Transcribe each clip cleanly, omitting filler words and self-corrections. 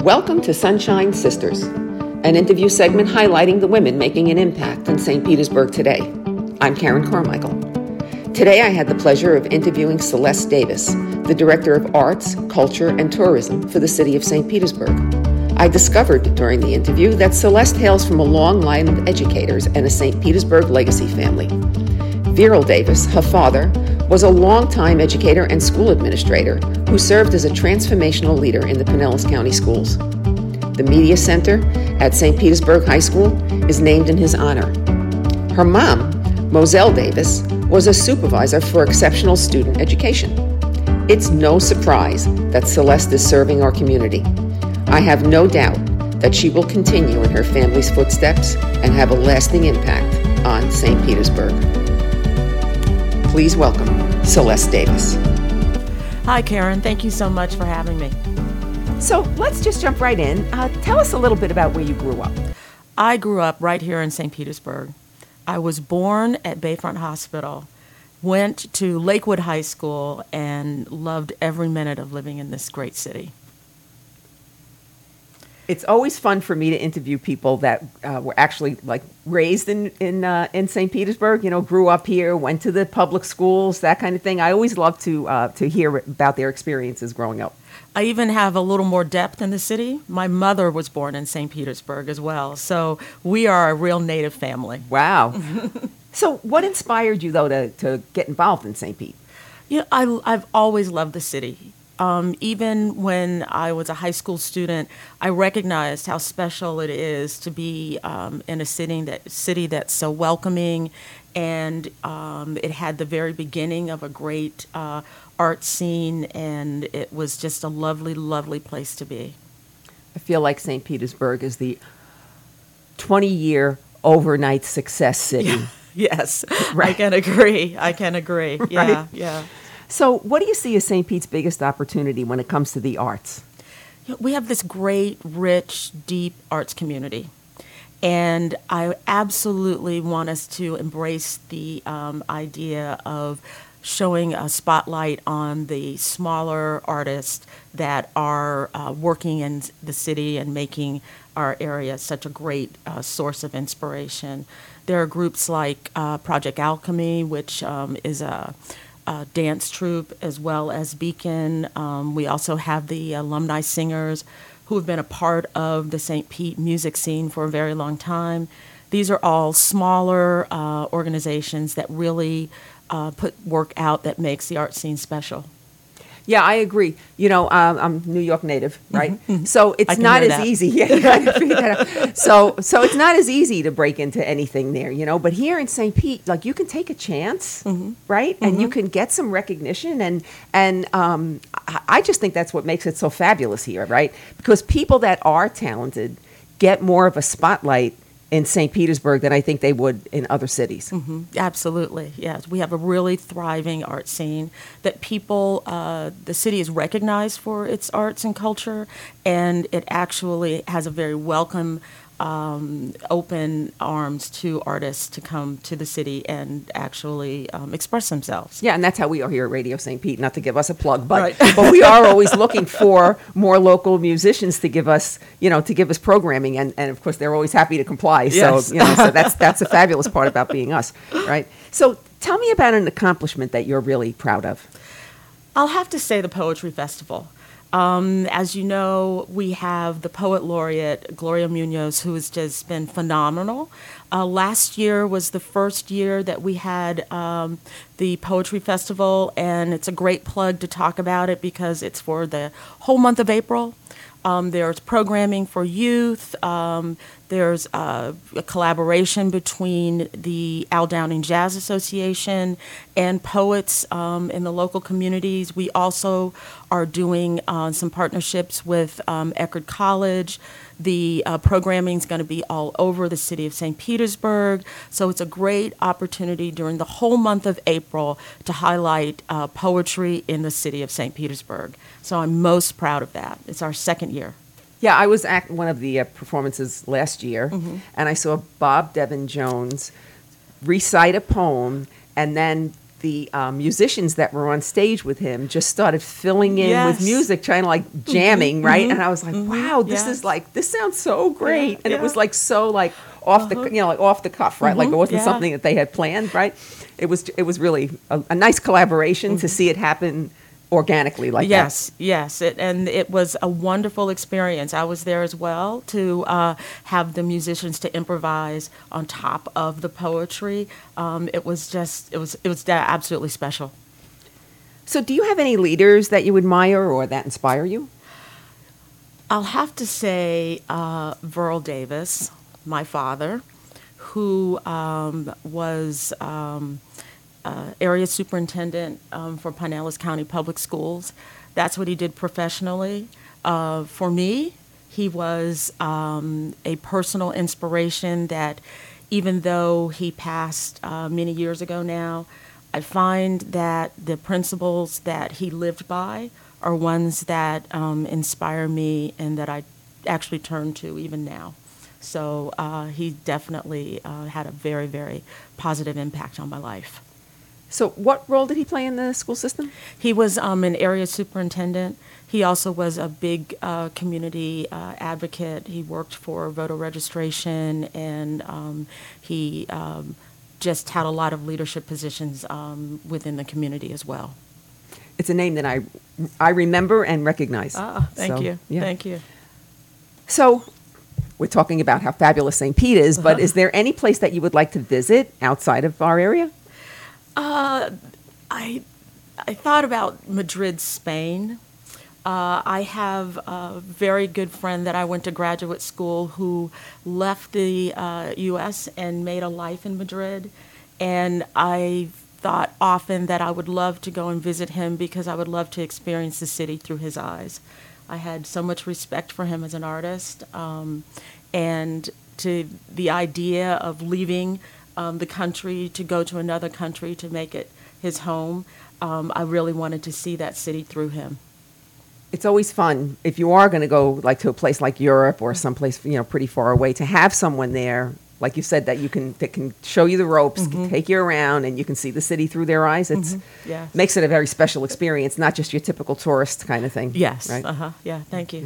Welcome to Sunshine Sisters, an interview segment highlighting the women making an impact in St. Petersburg today. I'm Karen Carmichael. Today I had the pleasure of interviewing Celeste Davis, the Director of Arts, Culture, and Tourism for the city of St. Petersburg. I discovered during the interview that Celeste hails from a long line of educators and a St. Petersburg legacy family. Viral Davis, her father, was a longtime educator and school administrator who served as a transformational leader in the Pinellas County schools. The Media Center at St. Petersburg High School is named in his honor. Her mom, Moselle Davis, was a supervisor for exceptional student education. It's no surprise that Celeste is serving our community. I have no doubt that she will continue in her family's footsteps and have a lasting impact on St. Petersburg. Please welcome Celeste Davis. Hi, Karen. Thank you so much for having me. So let's just jump right in. Tell us a little bit about where you grew up. I grew up right here in St. Petersburg. I was born at Bayfront Hospital, went to Lakewood High School, and loved every minute of living in this great city. It's always fun for me to interview people that were actually raised in St. Petersburg. You know, grew up here, went to the public schools, that kind of thing. I always love to hear about their experiences growing up. I even have a little more depth in the city. My mother was born in St. Petersburg as well, so we are a real native family. Wow. So, what inspired you though to get involved in St. Pete? You know, I've always loved the city. Even when I was a high school student, I recognized how special it is to be in a city that's so welcoming, and it had the very beginning of a great art scene, and it was just a lovely, lovely place to be. I feel like St. Petersburg is the 20-year overnight success city. Yeah. Yes, Right. I can agree. Yeah, Right. yeah. So what do you see as St. Pete's biggest opportunity when it comes to the arts? We have this great, rich, deep arts community. And I absolutely want us to embrace the idea of showing a spotlight on the smaller artists that are working in the city and making our area such a great source of inspiration. There are groups like Project Alchemy, which is a dance troupe, as well as Beacon. We also have the alumni singers who have been a part of the St. Pete music scene for a very long time. These are all smaller organizations that really put work out that makes the art scene special. Yeah, I agree. You know, I'm New York native, right? Mm-hmm. So it's not as easy. Yeah, you gotta figure that out. So it's not as easy to break into anything there, you know. But here in St. Pete, like you can take a chance, right? And you can get some recognition, and I just think that's what makes it so fabulous here, right? Because people that are talented get more of a spotlight in St. Petersburg than I think they would in other cities. Absolutely, yes. We have a really thriving art scene that people, the city is recognized for its arts and culture, and it actually has a very welcome, open arms to artists to come to the city and actually express themselves. Yeah, and that's how we are here at Radio St. Pete, not to give us a plug, but but we are always looking for more local musicians to give us, programming, and of course they're always happy to comply. Yes. So that's a fabulous part about being us, right? So tell me about an accomplishment that you're really proud of. I'll have to say the Poetry Festival. As you know, we have the Poet Laureate, Gloria Munoz, who has just been phenomenal. Last year was the first year that we had the Poetry Festival, and it's a great plug to talk about it because it's for the whole month of April. There's programming for youth. There's a collaboration between the Al Downing Jazz Association and poets in the local communities. We also are doing some partnerships with Eckerd College. The programming is going to be all over the city of St. Petersburg. So it's a great opportunity during the whole month of April to highlight poetry in the city of St. Petersburg. So I'm most proud of that. It's our second year. Yeah, I was at one of the performances last year, and I saw Bob Devin Jones recite a poem, and then the musicians that were on stage with him just started filling in with music, trying to like jamming, right? And I was like, wow, this sounds so great. And it was like so like off the, like off the cuff, right? Like it wasn't something that they had planned, right? It was really a nice collaboration to see it happen organically like that. Yes. It was a wonderful experience. I was there as well to have the musicians to improvise on top of the poetry. It was absolutely special. So do you have any leaders that you admire or that inspire you? I'll have to say Verl Davis, my father, who was area superintendent for Pinellas County Public Schools. That's what he did professionally. For me, he was a personal inspiration that even though he passed many years ago now, I find that the principles that he lived by are ones that inspire me and that I actually turn to even now. So he definitely had a very, very positive impact on my life. So what role did he play in the school system? He was an area superintendent. He also was a big community advocate. He worked for voter registration, and he just had a lot of leadership positions within the community as well. It's a name that I remember and recognize. Thank you. Yeah. Thank you. So we're talking about how fabulous St. Pete is, but is there any place that you would like to visit outside of our area? I thought about Madrid, Spain. I have a very good friend that I went to graduate school who left the U.S. and made a life in Madrid, and I thought often that I would love to go and visit him because I would love to experience the city through his eyes. I had so much respect for him as an artist, and to the idea of leaving the country to go to another country to make it his home. I really wanted to see that city through him. It's always fun if you are going to go like to a place like Europe or someplace pretty far away to have someone there, like you said, that can show you the ropes, can take you around, and you can see the city through their eyes. It makes it a very special experience, not just your typical tourist kind of thing. Yes. Right? Yeah. Thank you. Yeah.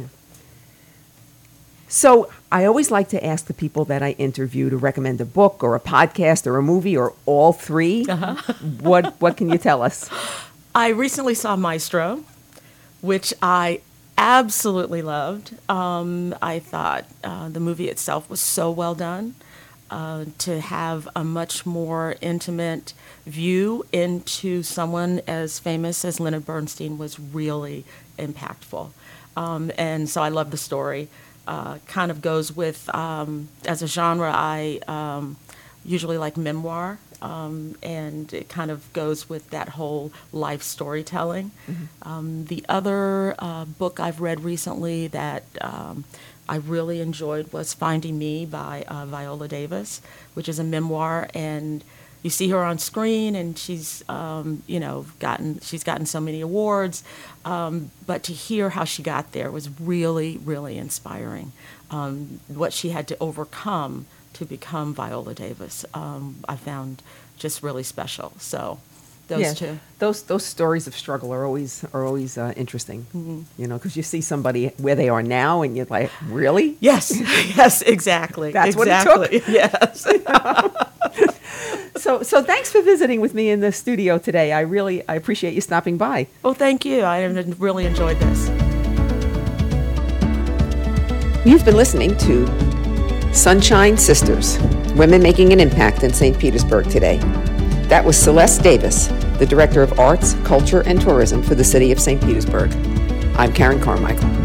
So I always like to ask the people that I interview to recommend a book or a podcast or a movie or all three. What can you tell us? I recently saw Maestro, which I absolutely loved. I thought the movie itself was so well done. To have a much more intimate view into someone as famous as Leonard Bernstein was really impactful. And so I love the story. Kind of goes with, as a genre, I usually like memoir, and it kind of goes with that whole life storytelling. The other book I've read recently that I really enjoyed was Finding Me by Viola Davis, which is a memoir, and you see her on screen, and she's gotten so many awards, but to hear how she got there was really, really inspiring. What she had to overcome to become Viola Davis, I found just really special. So those two. Those stories of struggle are always interesting. Because you see somebody where they are now, and you're like, really? Yes, exactly. That's what it took. Yes. So thanks for visiting with me in the studio today. I appreciate you stopping by. Well, thank you. I really enjoyed this. You've been listening to Sunshine Sisters, Women Making an Impact in St. Petersburg today. That was Celeste Davis, the Director of Arts, Culture, and Tourism for the City of St. Petersburg. I'm Karen Carmichael.